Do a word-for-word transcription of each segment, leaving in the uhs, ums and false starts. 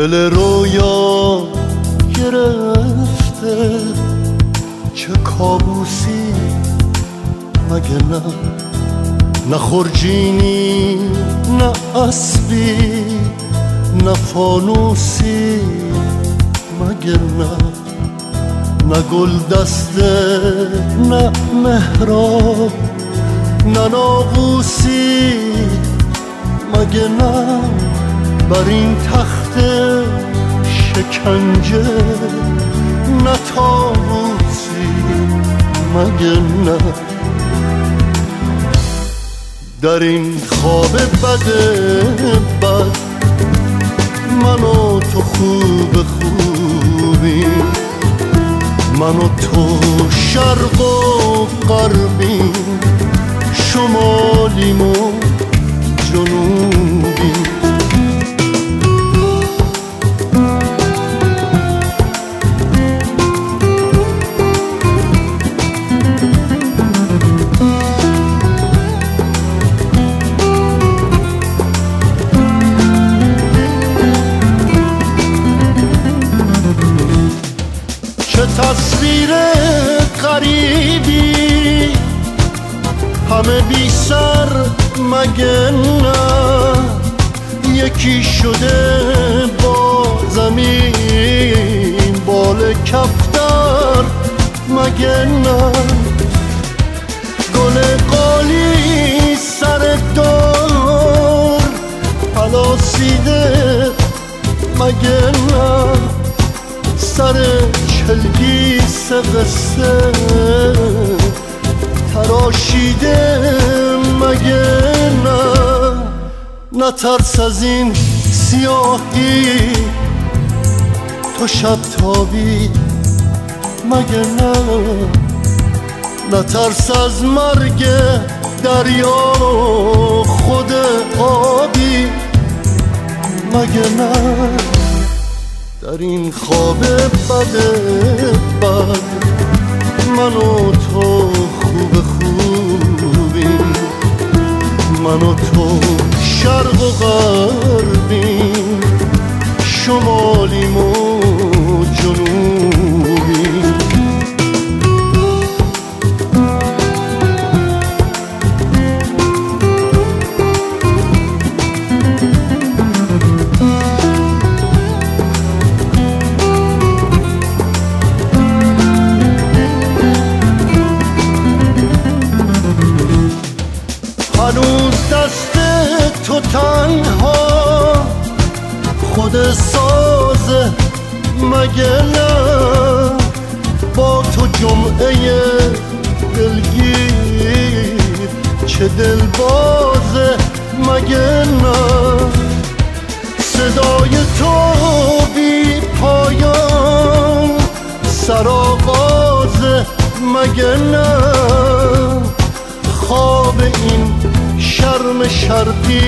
دل رویا گرفته، چه کابوسی مگه نه؟ نه خورجینی نه اسبی نه فانوسی مگه نه؟ نه گل دسته نه مهراب نه ناقوسی مگه نه؟ بر این تخت شکنجه نه طاووسی مگه نه؟ در این خواب بد بد من و تو خوب خوبی، من و تو شرق و غربیم، شمالیم و جنوبیم. تصویر غریبی همه بی سر مگه نه؟ یکی شده با زمین بال کفتر مگه نه؟ گل قالی سر دار پلاسیده مگه نه؟ سر چلگیس قصه تراشیده مگه نه؟ نه ترس از این سیاهی تو شب تابی مگه نه؟ نه ترس از مرگ دریا خود آبی مگه نه؟ در این خواب بد بد من و تو خوب خوبیم، من و تو شرق و غربیم، شمالیم و جنوبیم. هنوز دست تو تنها خود سازه مگه نه؟ با تو جمعه دلگیر چه دل بازه مگه نه؟ صدای تو بی پایان سرآغازه مگه نه؟ خواب این شرم شرقی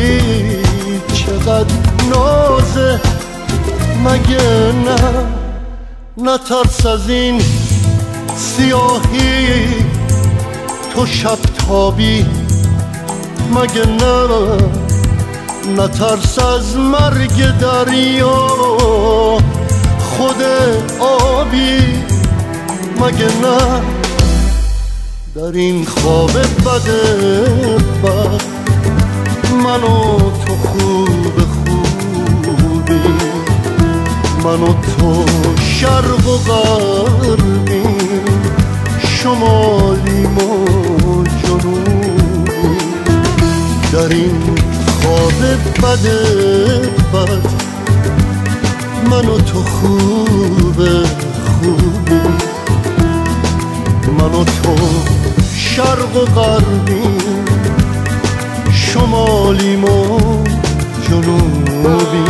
چقدر نازه مگه نه؟ نه ترس از این سیاهی تو شب تابی مگه نه؟ نه ترس از مرگ دریا خود آبی مگه نه؟ در این خواب بد بد من و تو خوب خوبی، من و تو شرق و غربیم، شمالیم و جنوبیم. در این خواب بد بد من و تو خوب خوبی، من و تو شرق و غربیم، شمالیم و جنوبیم.